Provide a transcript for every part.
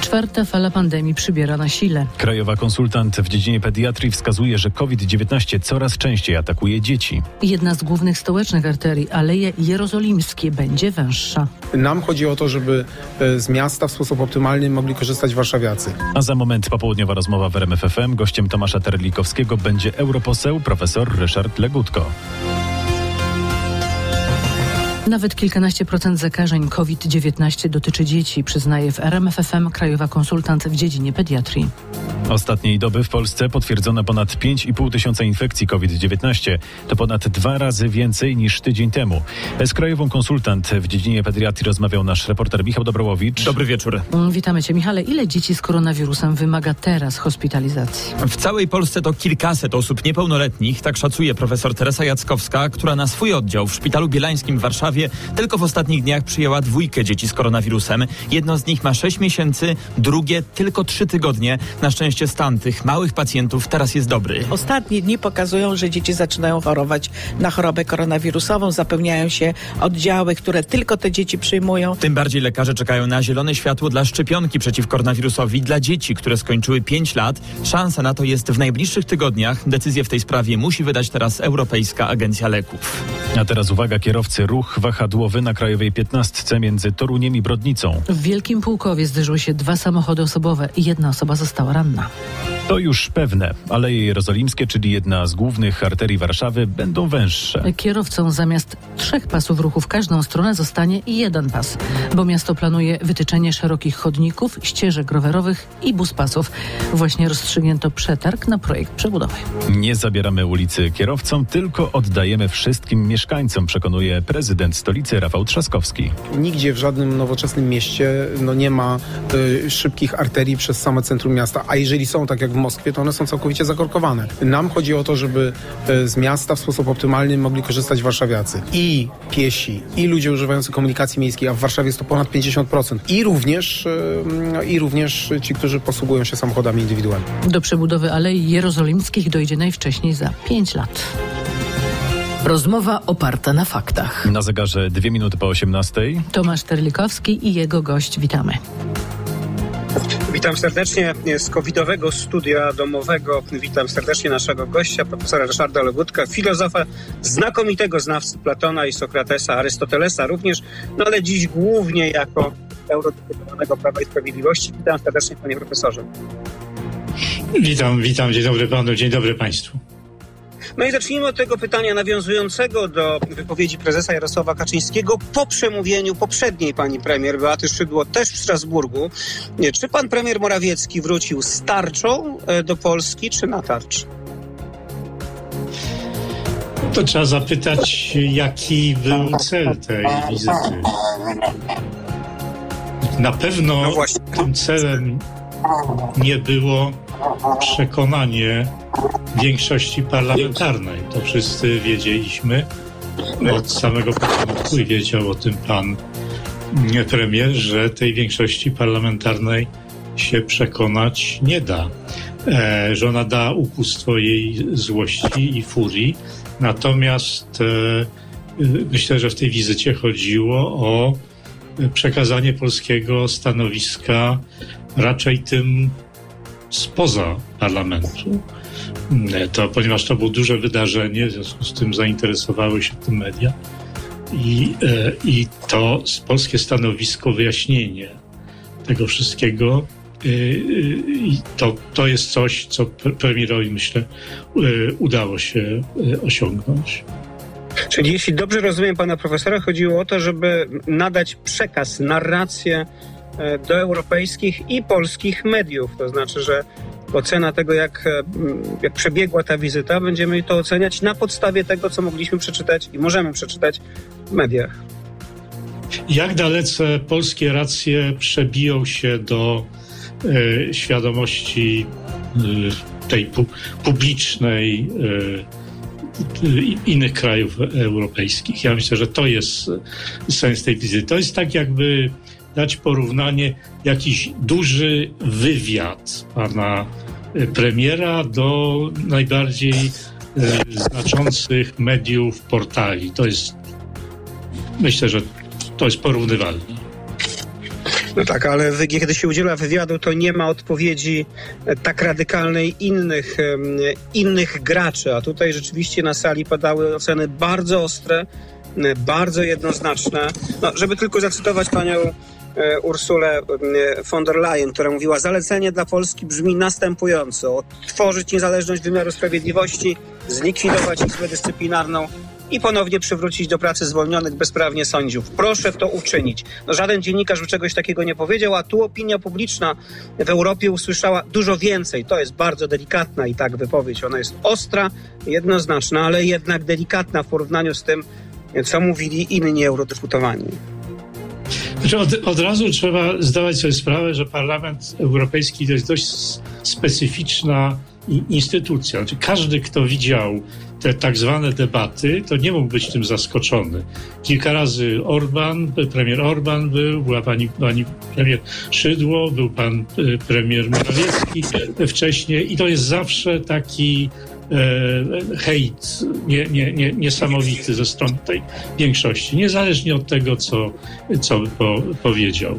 Czwarta fala pandemii przybiera na sile. Krajowa konsultant w dziedzinie pediatrii wskazuje, że COVID-19 coraz częściej atakuje dzieci. Jedna z głównych stołecznych arterii, Aleje Jerozolimskie, będzie węższa. Nam chodzi o to, żeby z miasta w sposób optymalny mogli korzystać warszawiacy. A za moment popołudniowa rozmowa w RMF FM. Gościem Tomasza Terlikowskiego będzie europoseł profesor Ryszard Legutko. Nawet kilkanaście procent zakażeń COVID-19 dotyczy dzieci, przyznaje w RMF FM krajowa konsultant w dziedzinie pediatrii. Ostatniej doby w Polsce potwierdzono ponad 5,5 tysiąca infekcji COVID-19. To ponad 2 razy więcej niż tydzień temu. Z krajową konsultant w dziedzinie pediatrii rozmawiał nasz reporter Michał Dobrałowicz. Dobry wieczór. Witamy Cię, Michale. Ile dzieci z koronawirusem wymaga teraz hospitalizacji? W całej Polsce to kilkaset osób niepełnoletnich, tak szacuje profesor Teresa Jackowska, która na swój oddział w Szpitalu Bielańskim w Warszawie tylko w ostatnich dniach przyjęła 2 dzieci z koronawirusem. Jedno z nich ma 6 miesięcy, drugie tylko 3 tygodnie. Na szczęście stan tych małych pacjentów teraz jest dobry. Ostatnie dni pokazują, że dzieci zaczynają chorować na chorobę koronawirusową. Zapełniają się oddziały, które tylko te dzieci przyjmują. Tym bardziej lekarze czekają na zielone światło dla szczepionki przeciw koronawirusowi dla dzieci, które skończyły 5 lat. Szansa na to jest w najbliższych tygodniach. Decyzję w tej sprawie musi wydać teraz Europejska Agencja Leków. A teraz uwaga, kierowcy, ruch wahadłowy na Krajowej 15 między Toruniem i Brodnicą. W Wielkim Pułkowie zderzyły się 2 samochody osobowe i 1 osoba została ranna. To już pewne. Aleje Jerozolimskie, czyli jedna z głównych arterii Warszawy, będą węższe. Kierowcom zamiast 3 pasów ruchu w każdą stronę zostanie 1 pas, bo miasto planuje wytyczenie szerokich chodników, ścieżek rowerowych i buspasów. Właśnie rozstrzygnięto przetarg na projekt przebudowy. Nie zabieramy ulicy kierowcom, tylko oddajemy wszystkim mieszkańcom, przekonuje prezydent stolicy Rafał Trzaskowski. Nigdzie w żadnym nowoczesnym mieście nie ma szybkich arterii przez same centrum miasta, a jeżeli są, tak jak w Moskwie, to one są całkowicie zakorkowane. Nam chodzi o to, żeby z miasta w sposób optymalny mogli korzystać warszawiacy. I piesi, i ludzie używający komunikacji miejskiej, a w Warszawie jest to ponad 50%. I również ci, którzy posługują się samochodami indywidualnymi. Do przebudowy Alei Jerozolimskich dojdzie najwcześniej za 5 lat. Rozmowa oparta na faktach. Na zegarze 2 minuty po 18. Tomasz Terlikowski i jego gość. Witamy. Witam serdecznie z covidowego studia domowego. Witam serdecznie naszego gościa, profesora Ryszarda Legutka, filozofa, znakomitego znawcy Platona i Sokratesa, Arystotelesa również, ale dziś głównie jako eurodeputowanego Prawa i Sprawiedliwości. Witam serdecznie, panie profesorze. Witam, dzień dobry panu, dzień dobry państwu. No i zacznijmy od tego pytania nawiązującego do wypowiedzi prezesa Jarosława Kaczyńskiego po przemówieniu poprzedniej pani premier Beaty Szydło też w Strasburgu. Czy pan premier Morawiecki wrócił z tarczą do Polski, czy na tarczy? To trzeba zapytać, jaki był cel tej wizyty. Na pewno tym celem nie było przekonanie większości parlamentarnej. To wszyscy wiedzieliśmy od samego początku i wiedział o tym pan premier, że tej większości parlamentarnej się przekonać nie da. Że ona da upust swojej złości i furii. Natomiast myślę, że w tej wizycie chodziło o przekazanie polskiego stanowiska raczej tym spoza parlamentu. Ponieważ to było duże wydarzenie, w związku z tym zainteresowały się tym media i to polskie stanowisko, wyjaśnienie tego wszystkiego, to jest coś, co premierowi, myślę, udało się osiągnąć. Czyli jeśli dobrze rozumiem pana profesora, chodziło o to, żeby nadać przekaz, narrację do europejskich i polskich mediów. To znaczy, że ocena tego, jak przebiegła ta wizyta, będziemy to oceniać na podstawie tego, co mogliśmy przeczytać i możemy przeczytać w mediach. Jak dalece polskie racje przebiją się do świadomości tej publicznej innych krajów europejskich? Ja myślę, że to jest sens tej wizyty. To jest tak, jakby dać porównanie, jakiś duży wywiad pana premiera do najbardziej znaczących mediów, portali. To jest, myślę, że to jest porównywalne. No tak, ale kiedy się udziela wywiadu, to nie ma odpowiedzi tak radykalnej innych graczy, a tutaj rzeczywiście na sali padały oceny bardzo ostre, bardzo jednoznaczne. No, żeby tylko zacytować panią Ursulę von der Leyen, która mówiła: zalecenie dla Polski brzmi następująco: odtworzyć niezależność wymiaru sprawiedliwości, zlikwidować Izbę Dyscyplinarną i ponownie przywrócić do pracy zwolnionych bezprawnie sędziów. Proszę to uczynić. No, żaden dziennikarz by czegoś takiego nie powiedział, a tu opinia publiczna w Europie usłyszała dużo więcej. To jest bardzo delikatna i tak wypowiedź. Ona jest ostra, jednoznaczna, ale jednak delikatna w porównaniu z tym, co mówili inni eurodeputowani. Od razu trzeba zdawać sobie sprawę, że Parlament Europejski to jest dość specyficzna instytucja. Znaczy, każdy, kto widział te tak zwane debaty, to nie mógł być tym zaskoczony. Kilka razy premier Orbán była pani premier Szydło, był pan premier Morawiecki wcześniej i to jest zawsze taki hejt niesamowity ze strony tej większości, niezależnie od tego, co powiedział.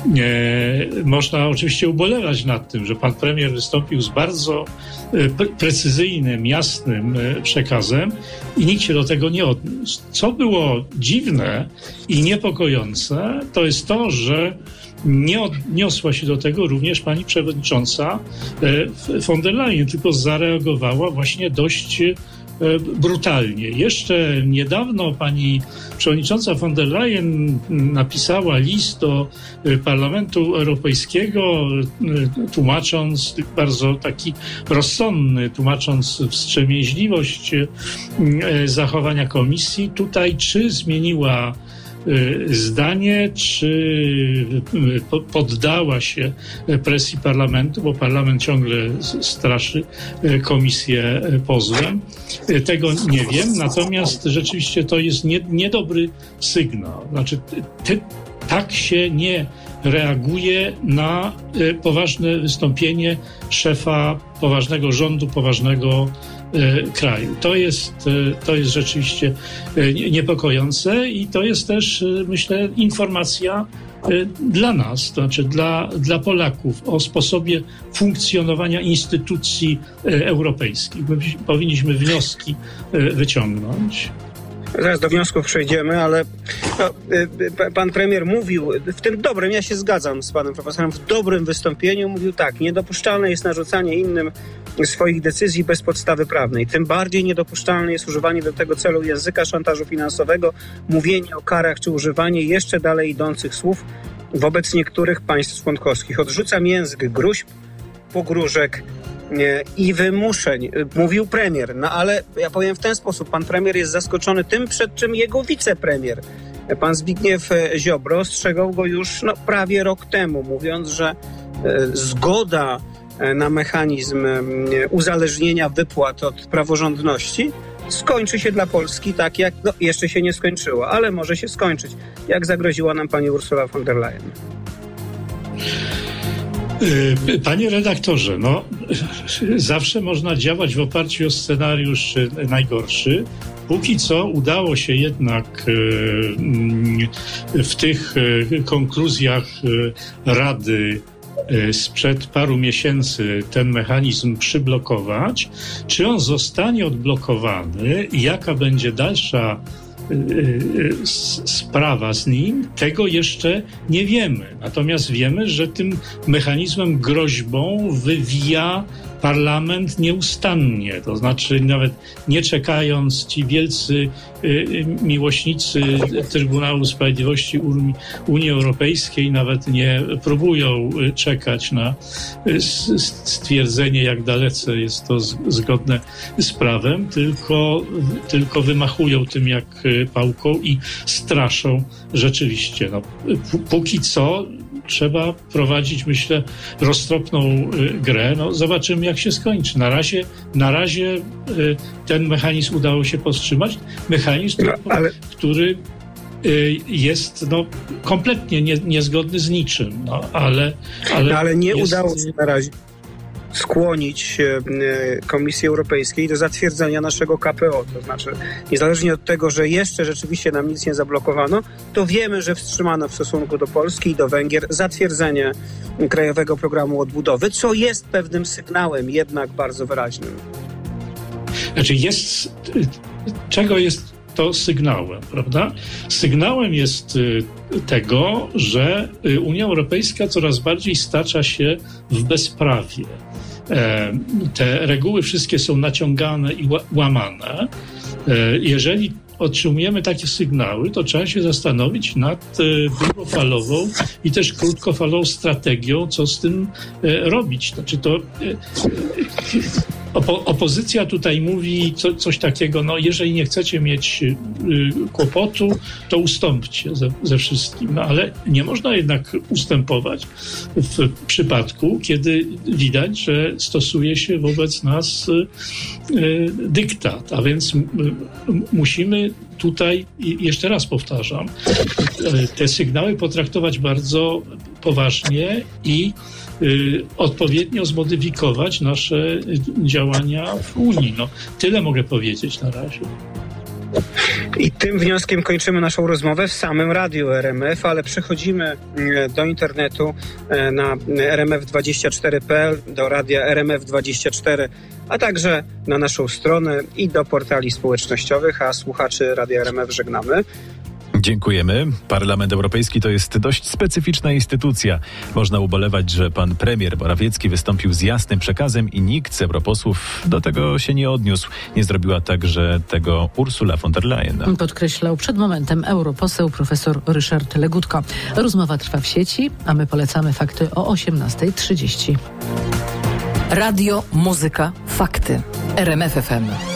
Można oczywiście ubolewać nad tym, że pan premier wystąpił z bardzo precyzyjnym, jasnym przekazem i nikt się do tego nie odniósł. Co było dziwne i niepokojące, to jest to, że nie odniosła się do tego również pani przewodnicząca von der Leyen, tylko zareagowała właśnie dość brutalnie. Jeszcze niedawno pani przewodnicząca von der Leyen napisała list do Parlamentu Europejskiego, tłumacząc, bardzo taki rozsądny, tłumacząc wstrzemięźliwość zachowania komisji. Tutaj czy zmieniła zdanie, czy poddała się presji parlamentu, bo parlament ciągle straszy komisję pozwem. Tego nie wiem, natomiast rzeczywiście to jest niedobry sygnał. Znaczy, tak się nie reaguje na poważne wystąpienie szefa poważnego rządu, poważnego kraju. To jest rzeczywiście niepokojące i to jest też, myślę, informacja dla nas, to znaczy dla Polaków o sposobie funkcjonowania instytucji europejskich. My powinniśmy wnioski wyciągnąć. Zaraz do wniosków przejdziemy, ale pan premier mówił w tym dobrym, ja się zgadzam z panem profesorem, w dobrym wystąpieniu mówił tak: niedopuszczalne jest narzucanie innym swoich decyzji bez podstawy prawnej. Tym bardziej niedopuszczalne jest używanie do tego celu języka szantażu finansowego, mówienie o karach czy używanie jeszcze dalej idących słów wobec niektórych państw członkowskich. Odrzucam język gruźb, pogróżek i wymuszeń, mówił premier. No ale ja powiem w ten sposób, pan premier jest zaskoczony tym, przed czym jego wicepremier, pan Zbigniew Ziobro, ostrzegał go już prawie rok temu, mówiąc, że zgoda na mechanizm uzależnienia wypłat od praworządności skończy się dla Polski tak, jak jeszcze się nie skończyło, ale może się skończyć, jak zagroziła nam pani Ursula von der Leyen. Panie redaktorze, zawsze można działać w oparciu o scenariusz najgorszy. Póki co udało się jednak w tych konkluzjach Rady sprzed paru miesięcy ten mechanizm przyblokować. Czy on zostanie odblokowany i jaka będzie dalsza sprawa z nim, tego jeszcze nie wiemy. Natomiast wiemy, że tym mechanizmem groźbą wywija parlament nieustannie. To znaczy nawet nie czekając, ci wielcy miłośnicy Trybunału Sprawiedliwości Unii Europejskiej nawet nie próbują czekać na stwierdzenie, jak dalece jest to zgodne z prawem, tylko wymachują tym jak pałką i straszą rzeczywiście. Póki co trzeba prowadzić, myślę, roztropną grę. Zobaczymy, jak się skończy. Na razie ten mechanizm udało się powstrzymać. Mechanizm, który jest kompletnie niezgodny z niczym. Ale nie udało się na razie. skłonić Komisji Europejskiej do zatwierdzenia naszego KPO. To znaczy, niezależnie od tego, że jeszcze rzeczywiście nam nic nie zablokowano, to wiemy, że wstrzymano w stosunku do Polski i do Węgier zatwierdzenie Krajowego Programu Odbudowy, co jest pewnym sygnałem, jednak bardzo wyraźnym. Znaczy czego jest to sygnałem, prawda? Sygnałem jest tego, że Unia Europejska coraz bardziej stacza się w bezprawie. Te reguły wszystkie są naciągane i łamane. Jeżeli otrzymujemy takie sygnały, to trzeba się zastanowić nad długofalową i też krótkofalową strategią, co z tym robić. Znaczy to opozycja tutaj mówi coś takiego, no jeżeli nie chcecie mieć kłopotu, to ustąpcie ze wszystkim. No ale nie można jednak ustępować w przypadku, kiedy widać, że stosuje się wobec nas dyktat. A więc musimy tutaj, jeszcze raz powtarzam, te sygnały potraktować bardzo poważnie i odpowiednio zmodyfikować nasze działania w Unii. No, tyle mogę powiedzieć na razie. I tym wnioskiem kończymy naszą rozmowę w samym radiu RMF, ale przechodzimy do internetu na rmf24.pl, do radia RMF24, a także na naszą stronę i do portali społecznościowych, a słuchaczy radia RMF żegnamy. Dziękujemy. Parlament Europejski to jest dość specyficzna instytucja. Można ubolewać, że pan premier Morawiecki wystąpił z jasnym przekazem i nikt z europosłów do tego się nie odniósł. Nie zrobiła także tego Ursula von der Leyen. Podkreślał przed momentem europoseł profesor Ryszard Legutko. Rozmowa trwa w sieci, a my polecamy fakty o 18:30. Radio, muzyka, fakty. RMF FM.